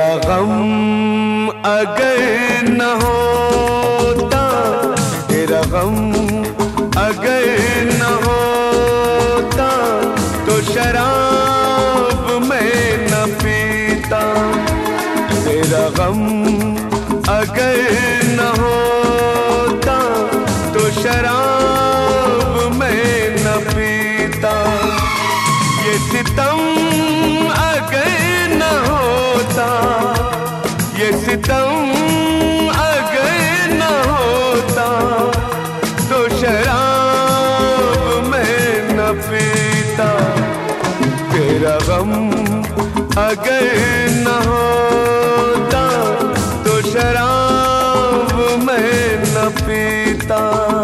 गम अगर न होता, तेरा गम अगर न होता, तो शराब मैं न पीता। तेरा गम अगर न होता, तो शराब मैं न पीता। ये सितम अगर न होता, ये सितम अगर न होता, तो शराब मैं न पीता। तेरा गम अगर न होता, तो शराब मैं न पीता।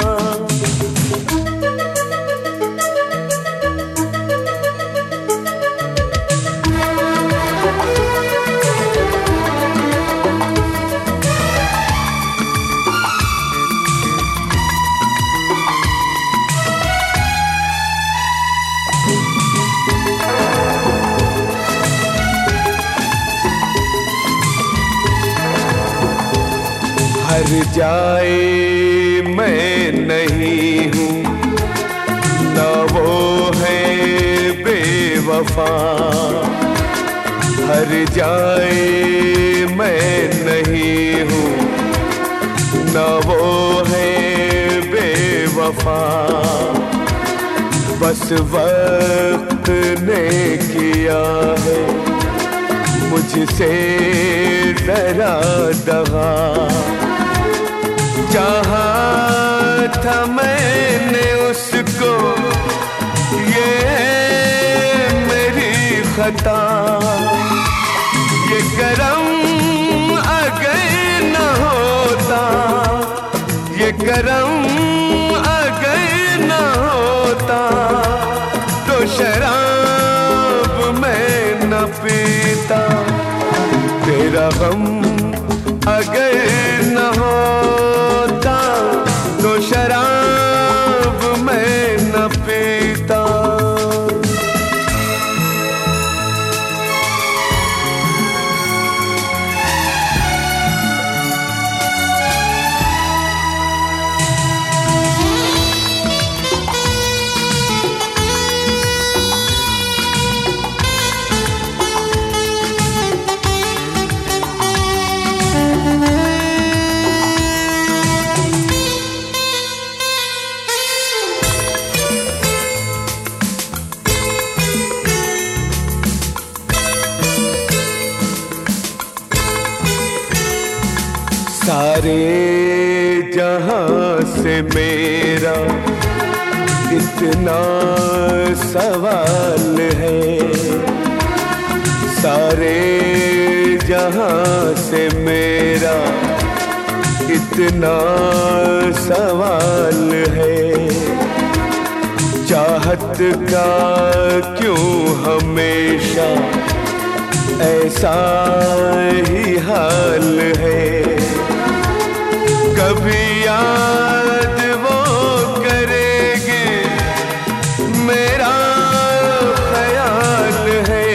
हर जाए मैं नहीं हूँ, न वो है बेवफा। हर जाए मैं नहीं हूँ, न वो है बेवफा। बस वक्त ने किया है मुझसे डरा दगा। चाहा था मैंने उसको, ये मेरी खता। ये करम अगर न होता, ये करम अगर न होता, तो शराब मैं न पीता। तेरा गम अगर न होता, तो शराब मैं न पीता। सारे जहां से मेरा इतना सवाल है। सारे जहां से मेरा इतना सवाल है। चाहत का क्यों हमेशा ऐसा ही हाल है। कभी याद वो करेगी, मेरा ख्याल है।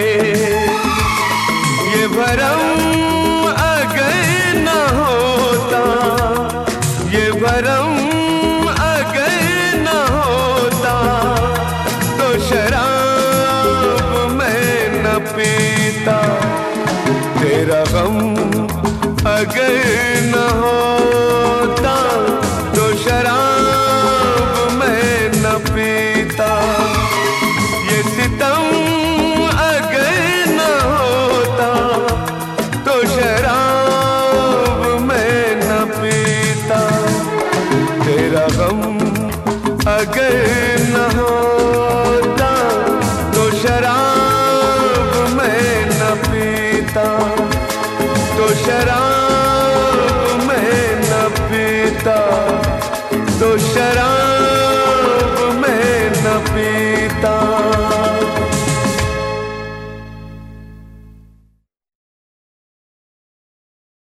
ये भरम अगर न होता, ये भरम अगर न होता, तो शराब मैं न पीता। तेरा गम अगर न होता, तो शराब मैं न पीता। ये सितम अगर न होता, तो शराब मैं न पीता। तेरा गम अगर न होता, तो शराब मैं न पीता। तो शराब मैं न पीता, तो शराब